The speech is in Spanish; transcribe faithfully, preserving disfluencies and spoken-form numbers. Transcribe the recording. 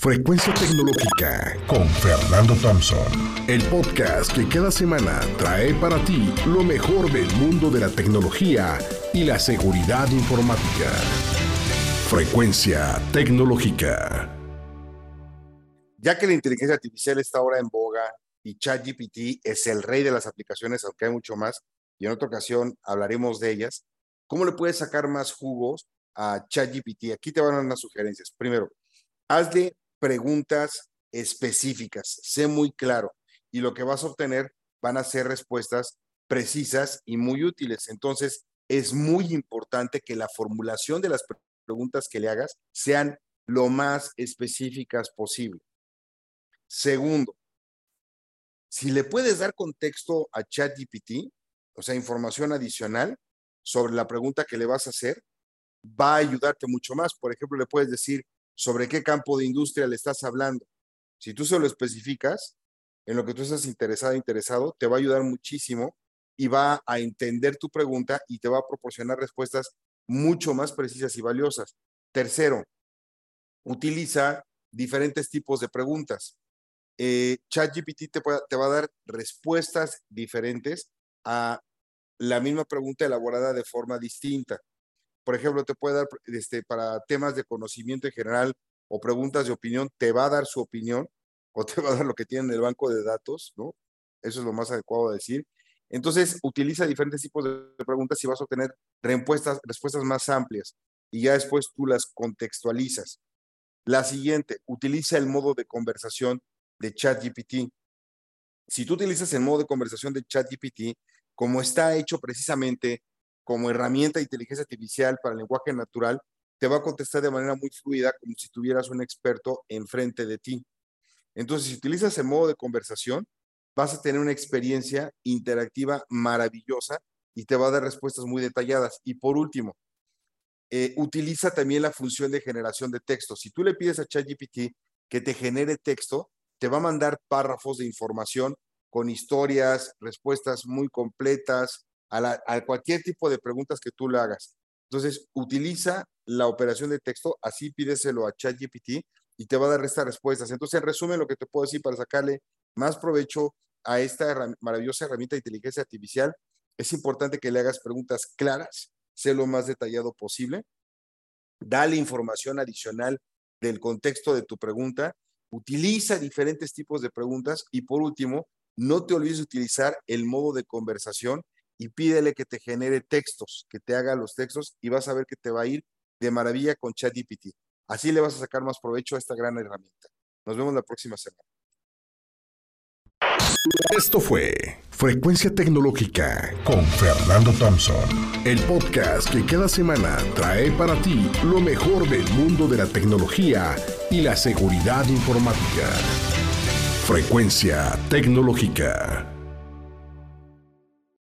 Frecuencia Tecnológica con Fernando Thompson, el podcast que cada semana trae para ti lo mejor del mundo de la tecnología y la seguridad informática. Frecuencia Tecnológica. Ya que la inteligencia artificial está ahora en boga y ChatGPT es el rey de las aplicaciones, aunque hay mucho más, y en otra ocasión hablaremos de ellas, ¿cómo le puedes sacar más jugos a ChatGPT? Aquí te van a dar unas sugerencias. Primero, hazle preguntas específicas, sé muy claro, y lo que vas a obtener van a ser respuestas precisas y muy útiles. Entonces, es muy importante que la formulación de las preguntas que le hagas sean lo más específicas posible. Segundo, si le puedes dar contexto a ChatGPT, o sea, información adicional sobre la pregunta que le vas a hacer, va a ayudarte mucho más. Por ejemplo, le puedes decir sobre qué campo de industria le estás hablando. Si tú se lo especificas, en lo que tú estás interesado, interesado, te va a ayudar muchísimo y va a entender tu pregunta y te va a proporcionar respuestas mucho más precisas y valiosas. Tercero, utiliza diferentes tipos de preguntas. Eh, ChatGPT te, te va a dar respuestas diferentes a la misma pregunta elaborada de forma distinta. Por ejemplo, te puede dar este, para temas de conocimiento en general o preguntas de opinión, te va a dar su opinión o te va a dar lo que tiene en el banco de datos, ¿no? Eso es lo más adecuado a decir. Entonces, utiliza diferentes tipos de preguntas y vas a obtener respuestas, respuestas más amplias y ya después tú las contextualizas. La siguiente, utiliza el modo de conversación de ChatGPT. Si tú utilizas el modo de conversación de ChatGPT, como está hecho precisamente como herramienta de inteligencia artificial para el lenguaje natural, te va a contestar de manera muy fluida, como si tuvieras un experto enfrente de ti. Entonces, si utilizas el modo de conversación, vas a tener una experiencia interactiva maravillosa y te va a dar respuestas muy detalladas. Y por último, eh, utiliza también la función de generación de texto. Si tú le pides a ChatGPT que te genere texto, te va a mandar párrafos de información con historias, respuestas muy completas, a, la, a cualquier tipo de preguntas que tú le hagas. Entonces, utiliza la operación de texto, así pídeselo a ChatGPT y te va a dar estas respuestas. Entonces, en resumen, lo que te puedo decir para sacarle más provecho a esta herram- maravillosa herramienta de inteligencia artificial, es importante que le hagas preguntas claras, sé lo más detallado posible, dale información adicional del contexto de tu pregunta, utiliza diferentes tipos de preguntas y por último, no te olvides de utilizar el modo de conversación y pídele que te genere textos, que te haga los textos y vas a ver que te va a ir de maravilla con ChatGPT. Así le vas a sacar más provecho a esta gran herramienta. Nos vemos la próxima semana. Esto fue Frecuencia Tecnológica con Fernando Thompson, el podcast que cada semana trae para ti lo mejor del mundo de la tecnología y la seguridad informática. Frecuencia Tecnológica.